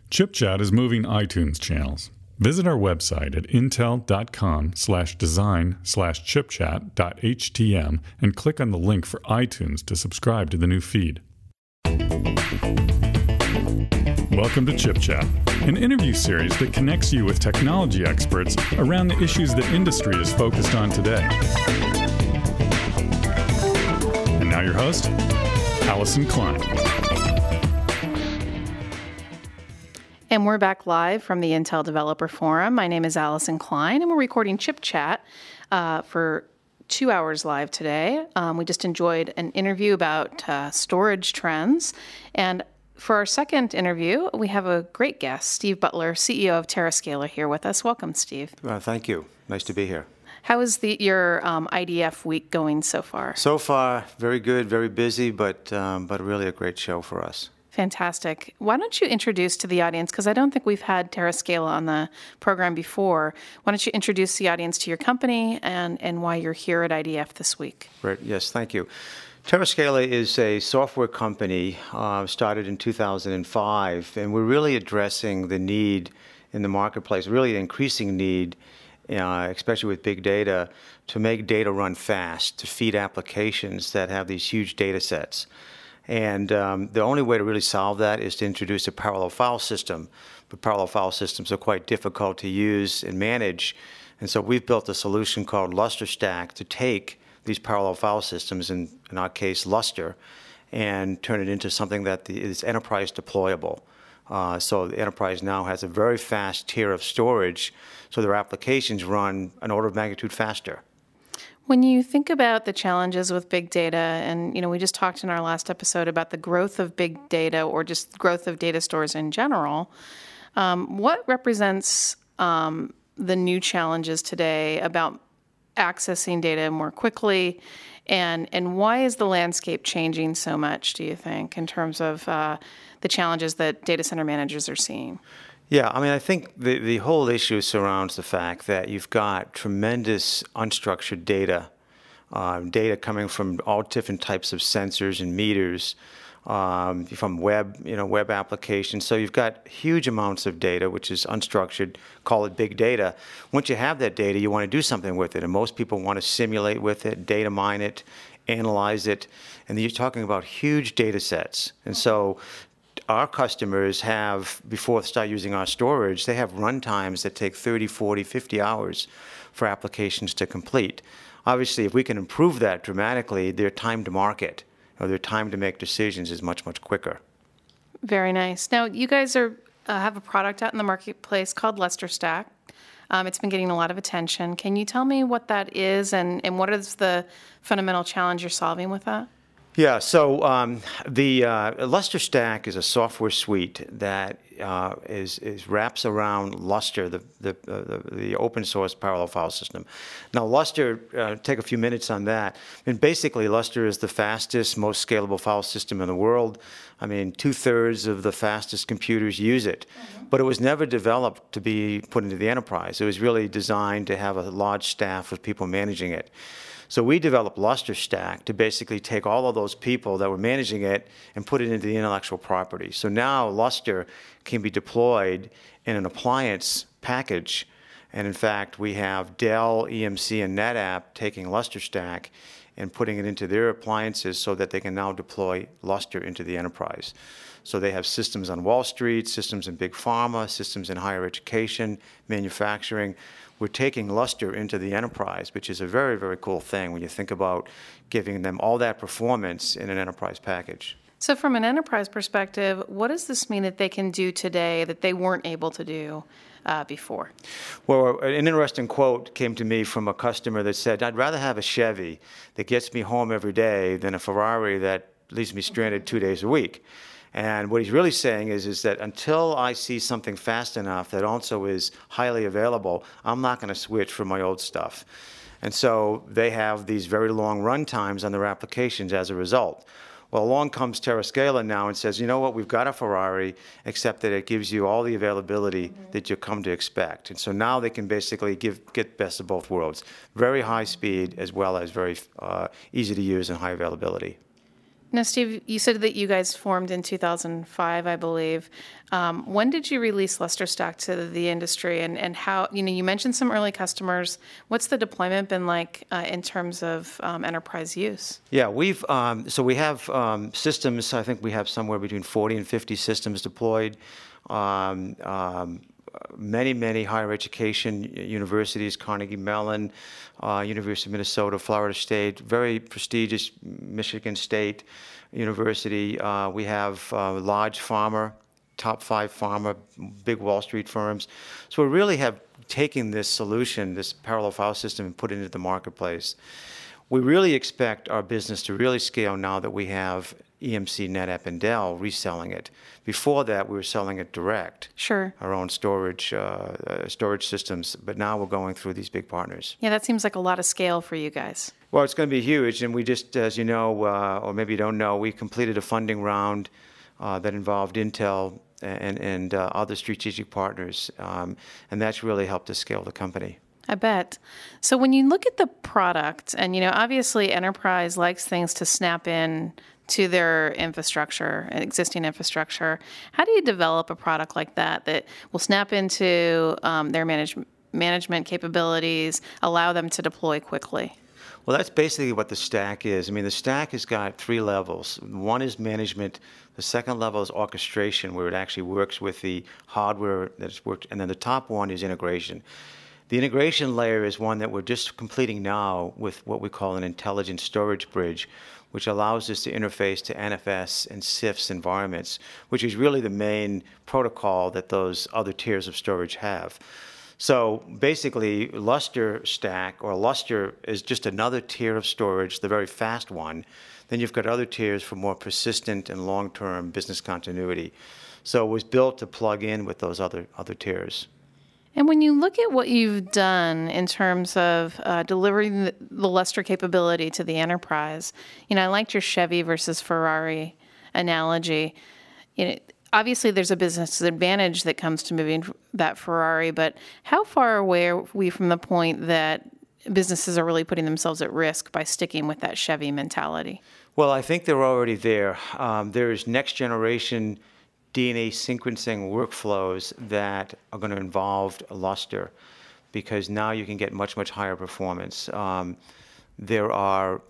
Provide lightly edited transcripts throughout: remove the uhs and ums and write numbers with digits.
ChipChat is moving iTunes channels. Visit our website at intel.com/design/chipchat.htm and click on the link for iTunes to subscribe to the new feed. Welcome to ChipChat, an interview series that connects you with technology experts around the issues that industry is focused on today. And now your host, Allison Klein. And we're back live from the Intel Developer Forum. My name is Allison Klein, and we're recording ChipChat for 2 hours live today. We just enjoyed an interview about storage trends. And for our second interview, we have a great guest, Steve Butler, CEO of TerraScaler, here with us. Welcome, Steve. Thank you. Nice to be here. How is your IDF week going so far? So far, very good, very busy, but really a great show for us. Fantastic. Why don't you introduce to the audience, because I don't think we've had TerraScaler on the program before. Why don't you introduce the audience to your company and why you're here at IDF this week? Right. Yes, thank you. TerraScaler is a software company started in 2005, and we're really addressing the need in the marketplace, really the increasing need, especially with big data, to make data run fast, to feed applications that have these huge data sets. And the only way to really solve that is to introduce a parallel file system. But parallel file systems are quite difficult to use and manage. And so we've built a solution called LusterStack to take these parallel file systems, in our case Lustre, and turn it into something that is enterprise deployable. So the enterprise now has a very fast tier of storage, so their applications run an order of magnitude faster. When you think about the challenges with big data, and we just talked in our last episode about the growth of big data or just growth of data stores in general, what represents the new challenges today about accessing data more quickly, and why is the landscape changing so much, do you think, in terms of the challenges that data center managers are seeing? Yeah, I mean, I think the whole issue surrounds the fact that you've got tremendous unstructured data, data coming from all different types of sensors and meters, from web applications. So you've got huge amounts of data, which is unstructured, call it big data. Once you have that data, you want to do something with it, and most people want to simulate with it, data mine it, analyze it, and you're talking about huge data sets. And so our customers have, before they start using our storage, they have run times that take 30, 40, 50 hours for applications to complete. Obviously, if we can improve that dramatically, their time to market or their time to make decisions is much, much quicker. Very nice. Now, you guys have a product out in the marketplace called LusterStack. It's been getting a lot of attention. Can you tell me what that is and what is the fundamental challenge you're solving with that? Yeah, so the LusterStack is a software suite that wraps around Lustre, the open source parallel file system. Now, Lustre, take a few minutes on that. And basically, Lustre is the fastest, most scalable file system in the world. I mean, 2/3 of the fastest computers use it. Mm-hmm. But it was never developed to be put into the enterprise. It was really designed to have a large staff of people managing it. So we developed LusterStack to basically take all of those people that were managing it and put it into the intellectual property. So now Lustre can be deployed in an appliance package. And in fact, we have Dell, EMC, and NetApp taking LusterStack and putting it into their appliances so that they can now deploy Lustre into the enterprise. So they have systems on Wall Street, systems in big pharma, systems in higher education, manufacturing. We're taking Lustre into the enterprise, which is a very, very cool thing when you think about giving them all that performance in an enterprise package. So from an enterprise perspective, what does this mean that they can do today that they weren't able to do before? Well, an interesting quote came to me from a customer that said, I'd rather have a Chevy that gets me home every day than a Ferrari that leaves me stranded 2 days a week. And what he's really saying is that until I see something fast enough that also is highly available, I'm not going to switch from my old stuff. And so they have these very long run times on their applications as a result. Well, along comes TerraScaler now and says, you know what, we've got a Ferrari, except that it gives you all the availability that you come to expect. And so now they can basically get best of both worlds. Very high speed as well as very easy to use and high availability. Now, Steve, you said that you guys formed in 2005, I believe. When did you release LusterStack to the industry, and how? You mentioned some early customers. What's the deployment been like in terms of enterprise use? Yeah, we have systems. I think we have somewhere between 40 and 50 systems deployed. Many higher education universities, Carnegie Mellon, University of Minnesota, Florida State, very prestigious Michigan State University. We have large pharma, top 5 pharma, big Wall Street firms. So we really have taken this solution, this parallel file system, and put it into the marketplace. We really expect our business to really scale now that we have EMC, NetApp, and Dell reselling it. Before that, we were selling it direct. Sure. Our own storage systems, but now we're going through these big partners. Yeah, that seems like a lot of scale for you guys. Well, it's going to be huge, and we just, as you know, or maybe you don't know, we completed a funding round that involved Intel and other strategic partners, and that's really helped us scale the company. I bet. So when you look at the product, and obviously enterprise likes things to snap in to their infrastructure, existing infrastructure, how do you develop a product like that will snap into their management capabilities, allow them to deploy quickly? Well, that's basically what the stack is. I mean, the stack has got 3 levels. One is management. The second level is orchestration, where it actually works with the hardware that's worked. And then the top one is integration. The integration layer is one that we're just completing now with what we call an intelligent storage bridge, which allows us to interface to NFS and CIFS environments, which is really the main protocol that those other tiers of storage have. So basically, LusterStack, or Lustre, is just another tier of storage, the very fast one. Then you've got other tiers for more persistent and long-term business continuity. So it was built to plug in with those other tiers. And when you look at what you've done in terms of delivering the Lustre capability to the enterprise, I liked your Chevy versus Ferrari analogy. Obviously, there's a business advantage that comes to moving that Ferrari, but how far away are we from the point that businesses are really putting themselves at risk by sticking with that Chevy mentality? Well, I think they're already there. There's next generation DNA sequencing workflows that are going to involve Lustre, because now you can get much higher performance. There are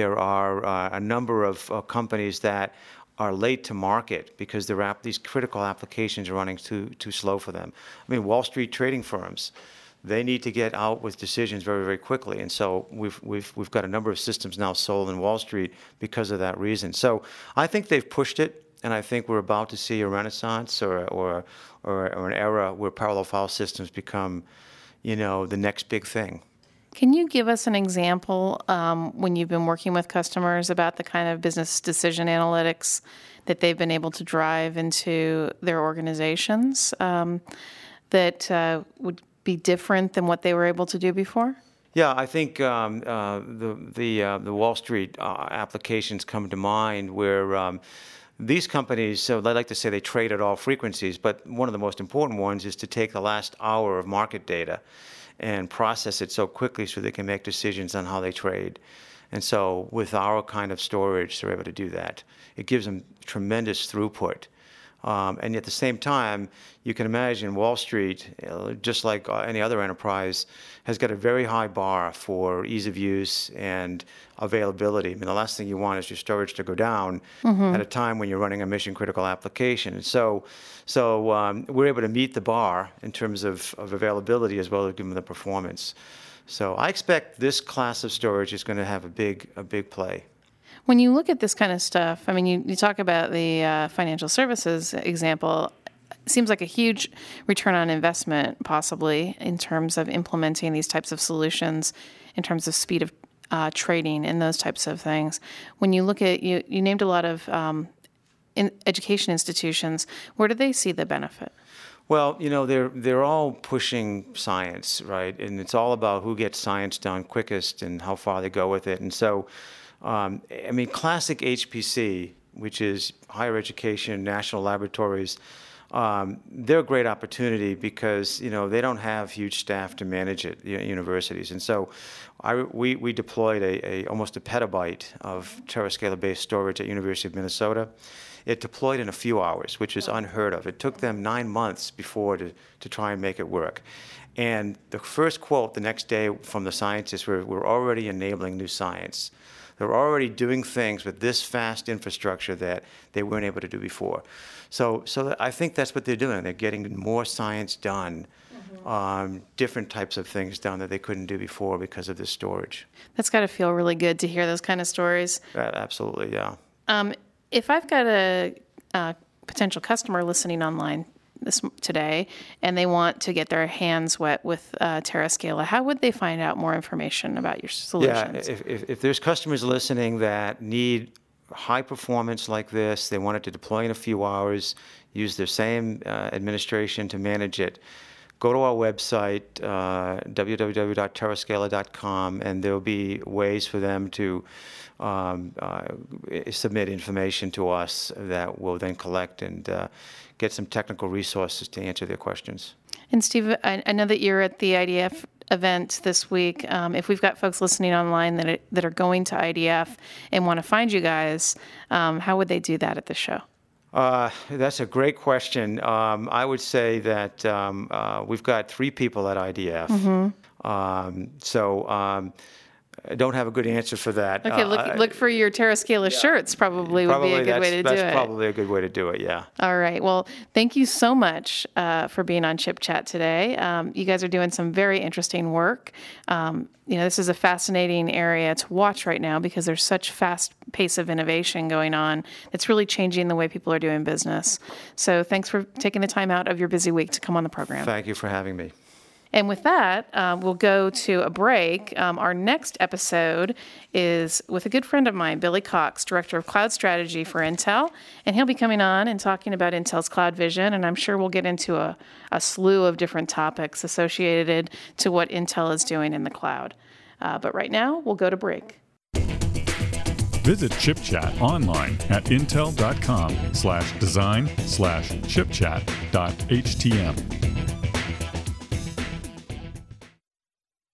a number of companies that are late to market because these critical applications are running too slow for them. I mean, Wall Street trading firms, they need to get out with decisions very quickly, and so we've got a number of systems now sold in Wall Street because of that reason. So I think they've pushed it. And I think we're about to see a renaissance or an era where parallel file systems become, the next big thing. Can you give us an example when you've been working with customers about the kind of business decision analytics that they've been able to drive into their organizations that would be different than what they were able to do before? Yeah, I think the Wall Street applications come to mind where these companies, so they like to say they trade at all frequencies, but one of the most important ones is to take the last hour of market data and process it so quickly so they can make decisions on how they trade. And so with our kind of storage, they're able to do that. It gives them tremendous throughput. And at the same time, you can imagine Wall Street, just like any other enterprise, has got a very high bar for ease of use and availability. I mean, the last thing you want is your storage to go down at a time when you're running a mission-critical application. So we're able to meet the bar in terms of availability as well as giving them the performance. So I expect this class of storage is going to have a big play. When you look at this kind of stuff, I mean, you talk about the financial services example. It seems like a huge return on investment, possibly, in terms of implementing these types of solutions, in terms of speed of trading and those types of things. When you look at, you named a lot of education institutions. Where do they see the benefit? Well, they're all pushing science, right? And it's all about who gets science done quickest and how far they go with it. And so, classic HPC, which is higher education, national laboratories, they're a great opportunity because they don't have huge staff to manage it, universities, and so we deployed almost a petabyte of Terascaler-based storage at University of Minnesota. It deployed in a few hours, which is unheard of. It took them 9 months before to try and make it work. And the first quote the next day from the scientists were, "We're already enabling new science." They're already doing things with this fast infrastructure that they weren't able to do before. So I think that's what they're doing. They're getting more science done, different types of things done that they couldn't do before because of this storage. That's got to feel really good to hear those kind of stories. Absolutely, yeah. If I've got a potential customer listening online today and they want to get their hands wet with Terascaler, how would they find out more information about your solutions? Yeah, if there's customers listening that need high performance like this, they want it to deploy in a few hours, use their same administration to manage it, go to our website, www.terascaler.com, and there'll be ways for them to submit information to us that we'll then collect and get some technical resources to answer their questions. And Steve, I know that you're at the IDF event this week. If we've got folks listening online that are going to IDF and want to find you guys, how would they do that at the show? That's a great question. I would say that we've got 3 people at IDF. I don't have a good answer for that. Okay, look for your Terascaler shirts. Probably would be a good way to do it. That's probably a good way to do it, yeah. All right. Well, thank you so much for being on Chip Chat today. You guys are doing some very interesting work. This is a fascinating area to watch right now because there's such fast pace of innovation going on. It's really changing the way people are doing business. So thanks for taking the time out of your busy week to come on the program. Thank you for having me. And with that, we'll go to a break. Our next episode is with a good friend of mine, Billy Cox, Director of Cloud Strategy for Intel. And he'll be coming on and talking about Intel's Cloud Vision. And I'm sure we'll get into a slew of different topics associated to what Intel is doing in the cloud. But right now, we'll go to break. Visit ChipChat online at intel.com/design/chipchat.htm.